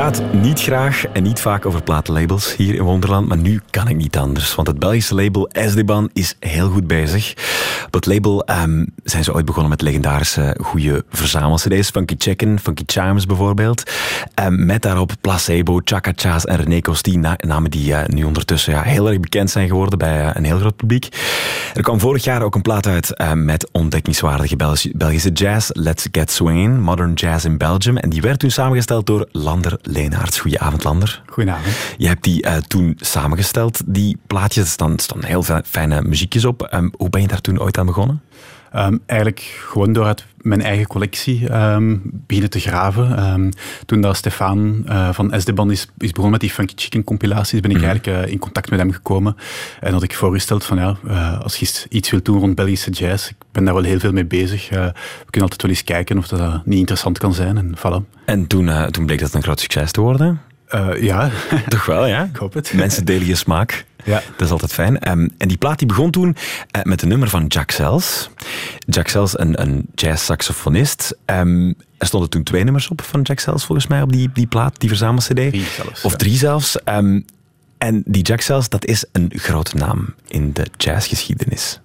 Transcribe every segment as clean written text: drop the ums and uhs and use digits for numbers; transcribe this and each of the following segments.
praat niet graag en niet vaak over platenlabels hier in Wonderland, maar nu kan ik niet anders, want het Belgische label Esteban is heel goed bezig. Op het label zijn ze ooit begonnen met legendarische goede verzamel-cd's, Funky Chicken, Funky Chimes bijvoorbeeld, met daarop Placebo, Chaka Chas en René Costi, namen die nu ondertussen heel erg bekend zijn geworden bij een heel groot publiek. Er kwam vorig jaar ook een plaat uit met ontdekkingswaardige Belgische jazz, Let's Get Swingin', Modern Jazz in Belgium, en die werd toen samengesteld door Lander Leenaerts. Goedenavond, Lander. Goedenavond. Je hebt die toen samengesteld, die plaatjes. Er staan heel fijne muziekjes op. Hoe ben je daar toen ooit aan begonnen? Eigenlijk gewoon door uit mijn eigen collectie beginnen te graven. Toen dat Stefan van Esteban is begonnen met die Funky Chicken compilaties, ben ik eigenlijk in contact met hem gekomen. En had ik voorgesteld van als je iets wilt doen rond Belgische jazz, ik ben daar wel heel veel mee bezig. We kunnen altijd wel eens kijken of dat niet interessant kan zijn. En voilà. En toen bleek dat een groot succes te worden? Ja. Toch wel, ja? Ik hoop het. Mensen delen je smaak. Ja. Dat is altijd fijn. En die plaat die begon toen met een nummer van Jack Sells. Jack Sells, een jazz-saxofonist. Er stonden toen 2 nummers op van Jack Sells, volgens mij, op die plaat, die verzamel-cd. 3 zelfs. Of 3 zelfs. En die Jack Sells, dat is een grote naam in de jazzgeschiedenis.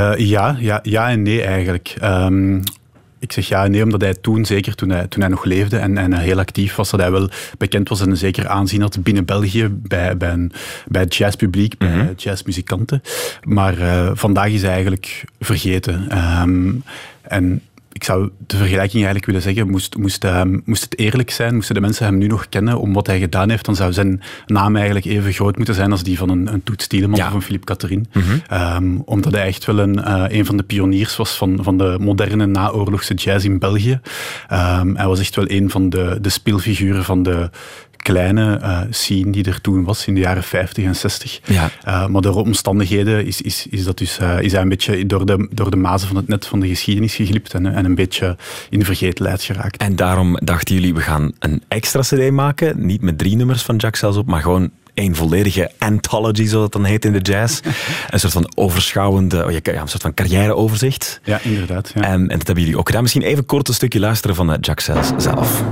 Ja en nee eigenlijk. Ik zeg ja en nee, omdat hij toen, zeker toen hij nog leefde en heel actief was, dat hij wel bekend was en zeker aanzien had binnen België bij het jazzpubliek, bij jazzmuzikanten. Maar vandaag is hij eigenlijk vergeten. En ik zou de vergelijking eigenlijk willen zeggen, moest het eerlijk zijn, moesten de mensen hem nu nog kennen om wat hij gedaan heeft, dan zou zijn naam eigenlijk even groot moeten zijn als die van een Toets Tielemans of een Philippe Catherine. Omdat hij echt wel een van de pioniers was van de moderne naoorlogse jazz in België. Hij was echt wel een van de speelfiguren van de kleine scene die er toen was in de jaren 50 en 60. Ja. Maar door omstandigheden is hij een beetje door de mazen van het net van de geschiedenis geglipt en een beetje in de vergetelheid geraakt. En daarom dachten jullie, we gaan een extra cd maken, niet met 3 nummers van Jack Sells op, maar gewoon een volledige anthology, zoals dat dan heet in de jazz. Een soort van overschouwende, een soort van carrièreoverzicht. Ja, inderdaad. Ja. En dat hebben jullie ook gedaan. Misschien even kort een stukje luisteren van Jack Sells zelf.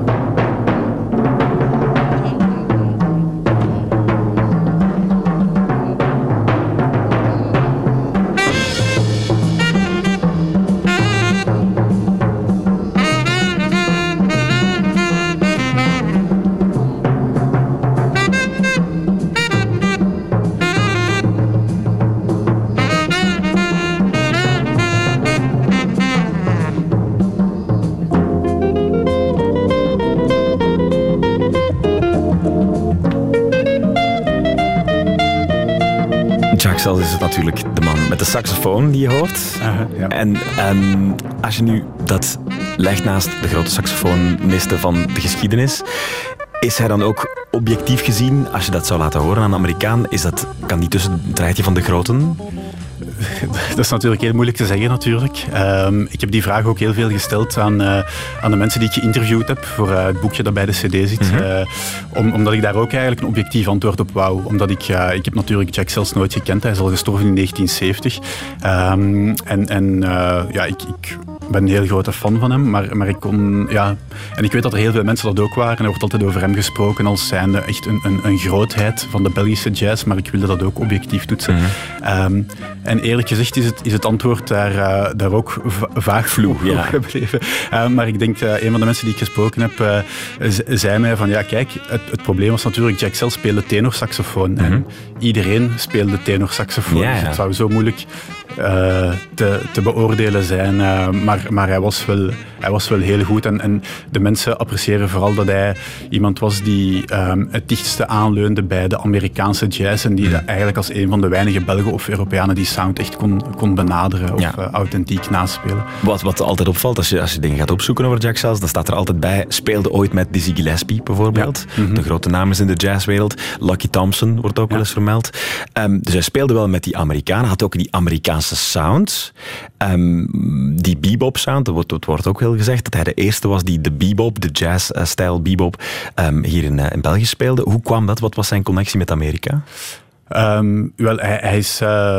Jack Sells is het natuurlijk de man met de saxofoon die je hoort. Ja. En als je nu dat legt naast de grote saxofonisten van de geschiedenis, is hij dan ook objectief gezien, als je dat zou laten horen aan een Amerikaan, kan die tussen het rijtje van de groten? Dat is natuurlijk heel moeilijk te zeggen natuurlijk. Ik heb die vraag ook heel veel gesteld aan de mensen die ik geïnterviewd heb voor het boekje dat bij de cd zit. Omdat ik daar ook eigenlijk een objectief antwoord op wou. Omdat ik heb natuurlijk Jack Sells nooit gekend. Hij is al gestorven in 1970. Ik ben een heel grote fan van hem. Maar ik kon... Ja, en ik weet dat er heel veel mensen dat ook waren. Er wordt altijd over hem gesproken als zijnde echt een grootheid van de Belgische jazz. Maar ik wilde dat ook objectief toetsen. En eerlijk gezegd is het antwoord daar ook vaag vloeg gebleven. Maar ik denk, een van de mensen die ik gesproken heb, zei mij van, ja kijk, het probleem was natuurlijk, Jack Sells speelde tenorsaxofoon. En iedereen speelde tenorsaxofoon. Dus het zou zo moeilijk te beoordelen zijn. Maar hij was wel heel goed. En de mensen appreciëren vooral dat hij iemand was die het dichtste aanleunde bij de Amerikaanse jazz. En die dat eigenlijk als een van de weinige Belgen of Europeanen die sound echt kon benaderen of authentiek naspelen. Wat altijd opvalt, als je dingen gaat opzoeken over Jack Sells, dan staat er altijd bij, speelde ooit met Dizzy Gillespie bijvoorbeeld. Ja. De grote naam is in de jazzwereld. Lucky Thompson wordt ook wel eens vermeld. Dus hij speelde wel met die Amerikanen, had ook die Amerikaanse sound. Die bebop sound, dat wordt ook heel gezegd, dat hij de eerste was die de bebop, de jazz-stijl bebop, hier in België speelde. Hoe kwam dat? Wat was zijn connectie met Amerika? Hij is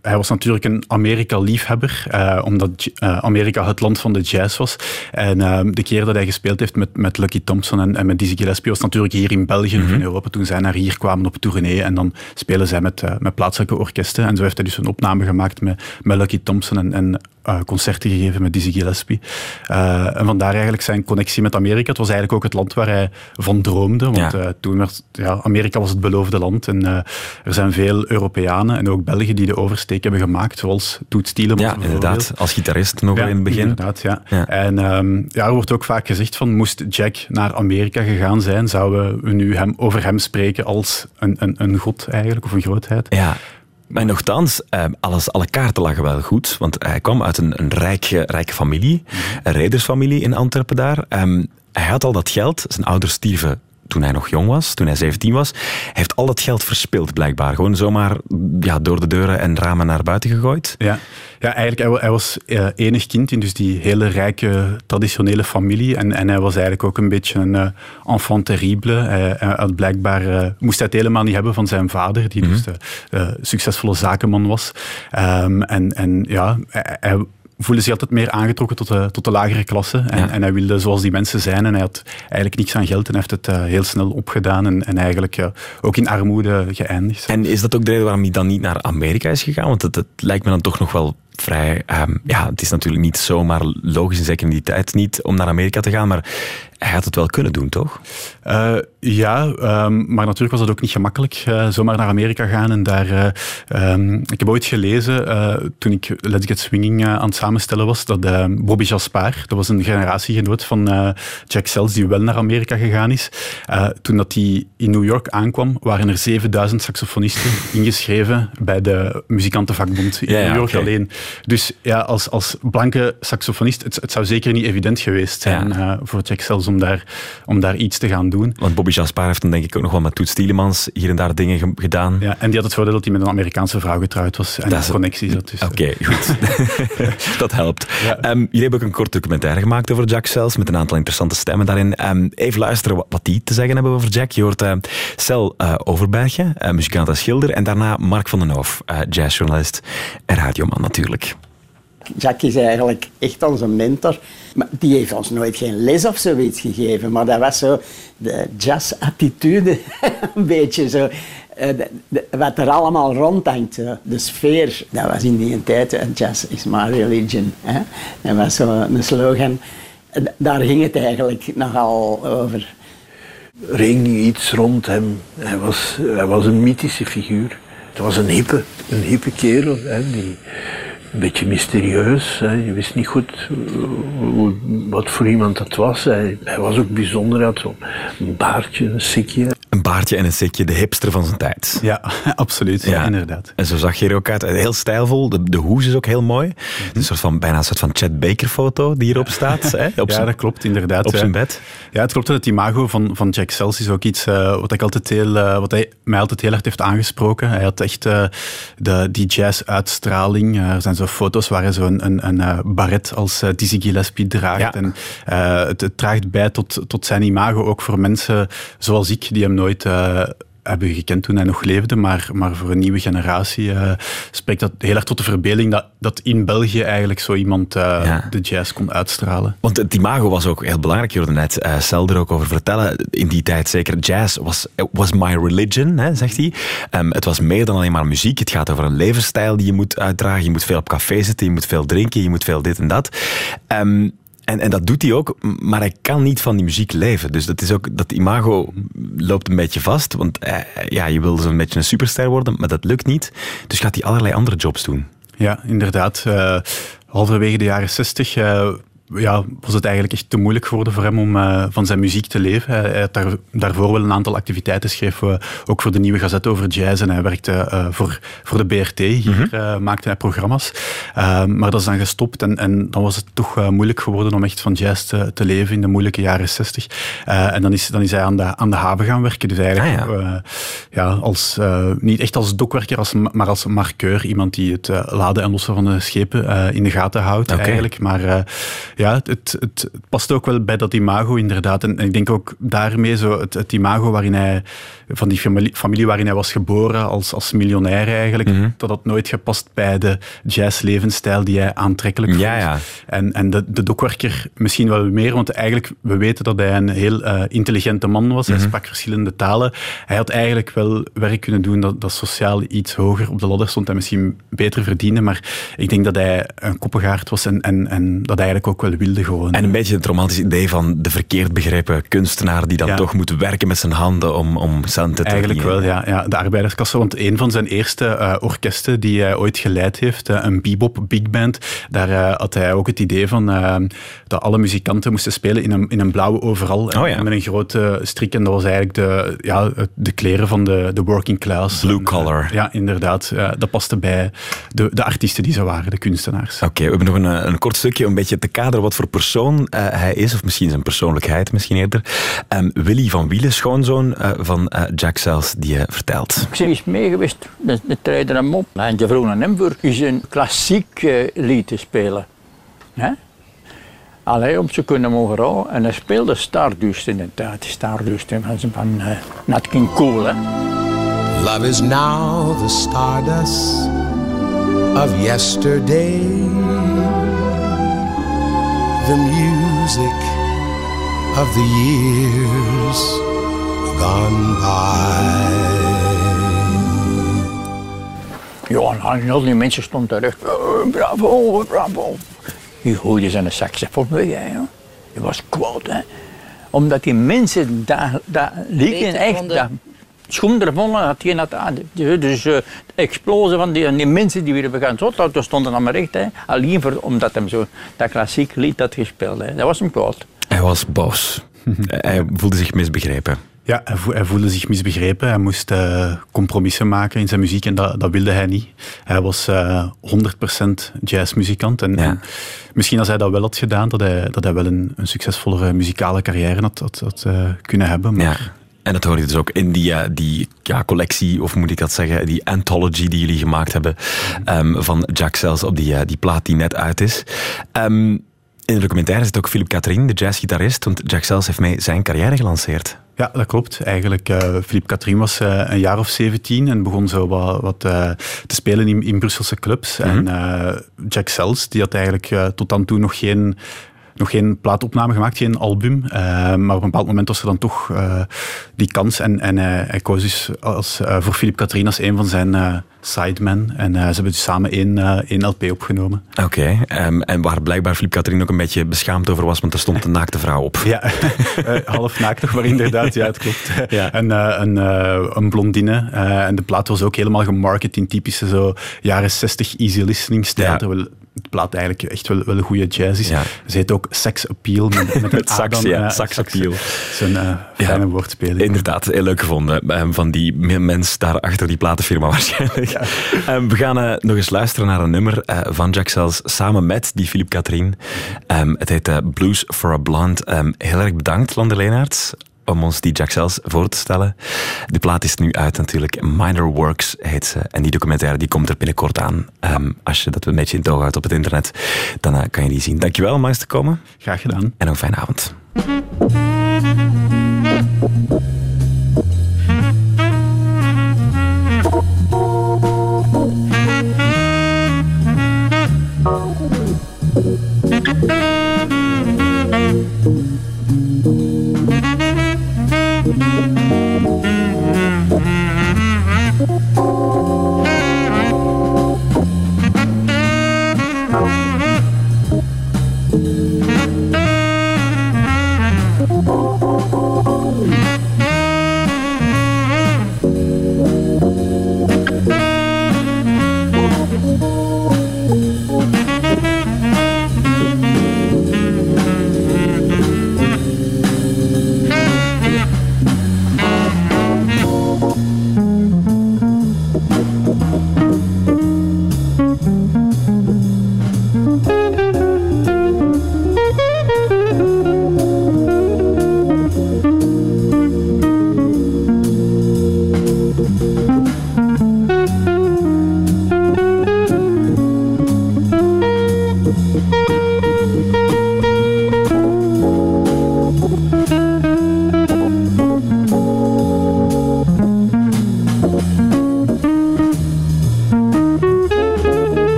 hij was natuurlijk een Amerika-liefhebber, omdat Amerika het land van de jazz was. En de keer dat hij gespeeld heeft met Lucky Thompson en met Dizzy Gillespie was natuurlijk hier in België of in Europa, toen zij naar hier kwamen op tournee. En dan spelen zij met plaatselijke orkesten. En zo heeft hij dus een opname gemaakt met Lucky Thompson en concerten gegeven met Dizzy Gillespie. En vandaar eigenlijk zijn connectie met Amerika. Het was eigenlijk ook het land waar hij van droomde. Want toen was Amerika was het beloofde land. En er zijn veel Europeanen en ook Belgen die de oversteek hebben gemaakt, zoals Toots Thielemans. Ja, inderdaad. Als gitarist nog in het begin. Inderdaad, ja. En er wordt ook vaak gezegd van, moest Jack naar Amerika gegaan zijn, zouden we nu over hem spreken als een god eigenlijk, of een grootheid. Ja. Maar nogthans, alle kaarten lagen wel goed, want hij kwam uit een rijke familie, een redersfamilie in Antwerpen daar. Hij had al dat geld, zijn ouders stierven toen hij nog jong was, toen hij 17 was. Hij heeft al dat geld verspild, blijkbaar. Gewoon zomaar door de deuren en ramen naar buiten gegooid. Ja, eigenlijk, hij was enig kind in dus die hele rijke, traditionele familie. En hij was eigenlijk ook een beetje een enfant terrible. Hij blijkbaar moest hij het helemaal niet hebben van zijn vader, die dus de succesvolle zakenman was. Hij voelde zich altijd meer aangetrokken tot de lagere klasse. En hij wilde zoals die mensen zijn. En hij had eigenlijk niks aan geld en heeft het heel snel opgedaan. En eigenlijk ook in armoede geëindigd. En is dat ook de reden waarom hij dan niet naar Amerika is gegaan? Want het lijkt me dan toch nog wel vrij... het is natuurlijk niet zomaar logisch, en zeker in die tijd niet, om naar Amerika te gaan. Maar hij had het wel kunnen doen, toch? Maar natuurlijk was het ook niet gemakkelijk. Zomaar naar Amerika gaan en daar... ik heb ooit gelezen, toen ik Let's Get Swinging aan het samenstellen was, dat Bobby Jaspar, dat was een generatiegenoot van Jack Sells, die wel naar Amerika gegaan is. Toen dat hij in New York aankwam, waren er 7000 saxofonisten ingeschreven bij de muzikantenvakbond in New York alleen. Dus als blanke saxofonist, het zou zeker niet evident geweest zijn voor Jack Sells om daar iets te gaan doen. Want Bobby Jaspar heeft dan denk ik ook nog wel met Toots Thielemans hier en daar dingen gedaan. Ja, en die had het voordeel dat hij met een Amerikaanse vrouw getrouwd was. En de connecties. Oké, goed. Dat helpt. Ja. Jullie hebben ook een kort documentaire gemaakt over Jack Sells, met een aantal interessante stemmen daarin. Even luisteren wat die te zeggen hebben over Jack. Je hoort Cel Overbergje, muzikant en schilder, en daarna Mark van den Hoof, jazzjournalist en radioman natuurlijk. Jack is eigenlijk echt onze mentor. Maar die heeft ons nooit geen les of zoiets gegeven. Maar dat was zo de jazz-attitude. Een beetje zo. Wat er allemaal rondhangt. De sfeer. Dat was in die tijd. Jazz is my religion. Hè? Dat was zo een slogan. Daar ging het eigenlijk nogal over. Er hing niet iets rond hem. Hij was een mythische figuur. Het was een hippe kerel. Hè, die... Een beetje mysterieus. Hè. Je wist niet goed wat voor iemand dat was. Hij was ook bijzonder. Hij had zo'n baardje, een sikje. Een baardje en een sikje, de hipster van zijn tijd. Ja, absoluut. Ja, inderdaad. En zo zag je er ook uit. Heel stijlvol. De hoes is ook heel mooi. Bijna een soort van Chet Baker foto die hierop staat. Hè? Dat klopt inderdaad. Op zijn bed. Ja, het klopt. Het imago van Jack Sells is ook iets wat hij mij altijd heel hard heeft aangesproken. Hij had echt die jazz-uitstraling. Er zijn zo foto's waar hij een baret als Dizzy Gillespie draagt. Ja. En het draagt bij tot zijn imago, ook voor mensen zoals ik, die hem nooit hebben gekend toen hij nog leefde, maar voor een nieuwe generatie spreekt dat heel erg tot de verbeelding dat in België eigenlijk zo iemand de jazz kon uitstralen. Want het imago was ook heel belangrijk. Je hoorde net Cel er ook over vertellen. In die tijd zeker, jazz was my religion, hè, zegt hij. Het was meer dan alleen maar muziek. Het gaat over een levensstijl die je moet uitdragen. Je moet veel op café zitten, je moet veel drinken, je moet veel dit en dat. En dat doet hij ook, maar hij kan niet van die muziek leven. Dus dat imago loopt een beetje vast. Want je wil zo'n beetje een superster worden, maar dat lukt niet. Dus gaat hij allerlei andere jobs doen. Ja, inderdaad. Halverwege de jaren 60... was het eigenlijk echt te moeilijk geworden voor hem om van zijn muziek te leven. Hij had daarvoor wel een aantal activiteiten, schreef ook voor de Nieuwe Gazette over jazz en hij werkte voor de BRT. Hier maakte hij programma's. Maar dat is dan gestopt en dan was het toch moeilijk geworden om echt van jazz te leven in de moeilijke jaren 60. En dan is hij aan de haven gaan werken. Dus eigenlijk niet echt als dokwerker, maar als markeur. Iemand die het laden en lossen van de schepen in de gaten houdt eigenlijk. Maar Ja, het past ook wel bij dat imago inderdaad. En ik denk ook daarmee zo het imago waarin hij, van die familie waarin hij was geboren als miljonair eigenlijk, dat had nooit gepast bij de jazzlevensstijl die hij aantrekkelijk vond. Ja. En de dokwerker misschien wel meer, want eigenlijk, we weten dat hij een heel intelligente man was. Hij sprak verschillende talen. Hij had eigenlijk wel werk kunnen doen dat sociaal iets hoger op de ladder stond en misschien beter verdiende, maar ik denk dat hij een koppengaard was en dat hij eigenlijk ook wel wilde gewoon. En een beetje het romantische idee van de verkeerd begrepen kunstenaar die dan toch moet werken met zijn handen om centen te eigenlijk verdienen. Wel, ja. De arbeiderskasse, want een van zijn eerste orkesten die hij ooit geleid heeft, een bebop big band, daar had hij ook het idee van dat alle muzikanten moesten spelen in een blauwe overal en met een grote strik. En dat was eigenlijk de kleren van de working class. Blue collar. Ja, inderdaad. Dat paste bij de artiesten die zo waren, de kunstenaars. Oké, we hebben nog een kort stukje om een beetje te kaderen wat voor persoon hij is, of misschien zijn persoonlijkheid misschien eerder. Willy van Wielen, schoonzoon van Jack Sells, die vertelt. Ik ben eens mee geweest, we treden hem op. En je vroeg aan hem voor een klassiek lied te spelen. Allee, om ze kunnen mogen houden. En hij speelde Stardust in de tijd. Stardust van Nat King Cole. Love is now the stardust of yesterday. The music of the years gone by. Ja, en al die mensen stonden terecht. Bravo, bravo. Die gooide zijn saxofoon weg, hè. Die was kwaad, hè. Omdat die mensen daar liegen echt... Schoenen vonden dat geen had. Dus de explosie van die mensen die weer begaan zo, dat stonden aan mijn recht. Hè. Alleen omdat hij zo dat klassiek lied had gespeeld. Hè. Dat was hem kwaad. Hij was boos. Hij voelde zich misbegrepen. Ja, hij voelde zich misbegrepen. Hij moest compromissen maken in zijn muziek en dat wilde hij niet. Hij was 100% jazzmuzikant. En misschien als hij dat wel had gedaan, dat hij wel een succesvollere muzikale carrière had kunnen hebben. Maar... Ja. En dat hoor je dus ook in die collectie, of moet ik dat zeggen, die anthology die jullie gemaakt hebben van Jack Sells op die plaat die net uit is. In de documentaire zit ook Philippe Catherine, de jazzgitarist, want Jack Sells heeft mee zijn carrière gelanceerd. Ja, dat klopt. Eigenlijk, Philippe Catherine was een jaar of 17 en begon zo wat te spelen in Brusselse clubs. En Jack Sells, die had eigenlijk tot dan toe nog geen plaatopname gemaakt, geen album. Maar op een bepaald moment was er dan toch die kans. En hij koos dus voor Philippe Catherine als een van zijn sidemen. En ze hebben dus samen één LP opgenomen. Oké. En waar blijkbaar Philippe Catherine ook een beetje beschaamd over was, want er stond een naakte vrouw op. Ja, half naakt, maar inderdaad, ja, het klopt. Ja. Een blondine. En de plaat was ook helemaal gemarket in typische zo jaren 60 easy listening stijl. Ja. Terwijl de plaat eigenlijk echt wel een goede jazz is. Ja. Ze heet ook Sex Appeal. Met een Sax Appeal. Zo'n fijne woordspeling. Inderdaad, heel leuk gevonden. Van die mens daar achter die platenfirma waarschijnlijk. Ja. We gaan nog eens luisteren naar een nummer van Jack Sells samen met die Philippe Catherine. Het heet Blues for a Blonde. Heel erg bedankt, Lander Leenaerts, om ons die Jack Sells voor te stellen. De plaat is nu uit natuurlijk. Minor Works heet ze. En die documentaire die komt er binnenkort aan. Als je dat een beetje in het oog houdt op het internet, dan kan je die zien. Dankjewel om langs te komen. Graag gedaan. En nog een fijne avond.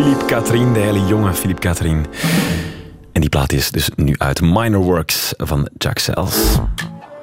Philippe Catherine, de hele jonge Philippe Catherine. En die plaat is dus nu uit Minor Works van Jack Sells.